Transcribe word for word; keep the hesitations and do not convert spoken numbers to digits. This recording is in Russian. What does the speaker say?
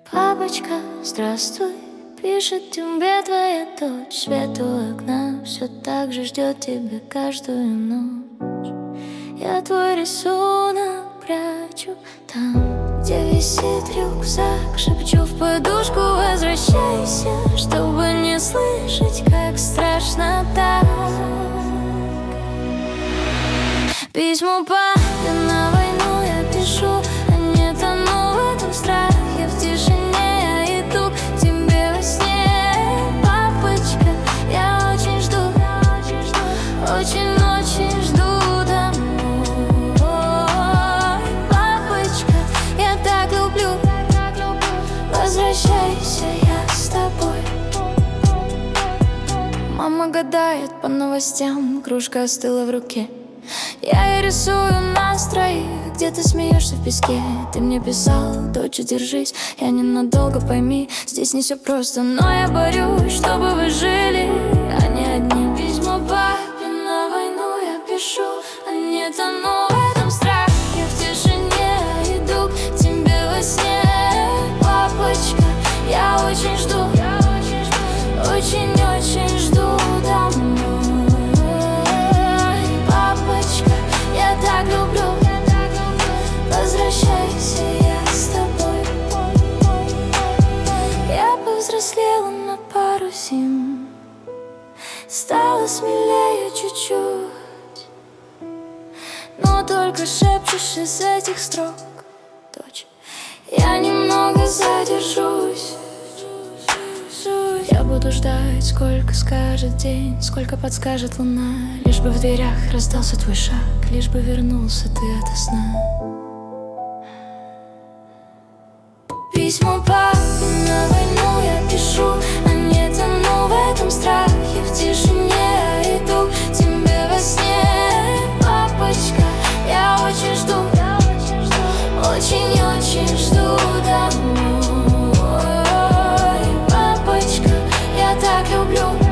Папочка, здравствуй, пишет тебе твоя дочь. Свет у окна все так же ждет тебя каждую ночь. Я твой рисунок прячу там, где висит рюкзак. Шепчу в подушку: возвращайся, чтобы не слышать, как страшно так. Письмо папе на войну я пишу, а не тону в этом страхе. В тишине я иду к тебе во сне. Папочка, я очень жду, очень-очень жду домой. Папочка, я так люблю, возвращайся, я с тобой. Мама гадает по новостям, кружка остыла в руке. Я ей рисую нас троих, где ты смеешься в песке. Ты мне писал: доча, держись, я ненадолго, пойми, здесь не все просто, но я борюсь, чтобы вы жили, а не одни. Письмо папе на войну я пишу, а не тону в этом страхе. В тишине я иду к тебе во сне. Папочка, я очень жду, очень-очень жду домой. Так люблю, возвращайся, я с тобой. Я повзрослела на пару зим, стала смелее чуть-чуть, но только шепчешь из этих строк: дочь, я немного задержусь. Я буду ждать, сколько скажет день, сколько подскажет луна. Лишь бы в дверях раздался твой шаг, лишь бы вернулся ты ото сна. Письмо папе на войну я пишу, а не тону в этом страхе. В тишине я иду к тебе во сне. Папочка, я очень жду, очень-очень жду домой. Папочка, я так люблю.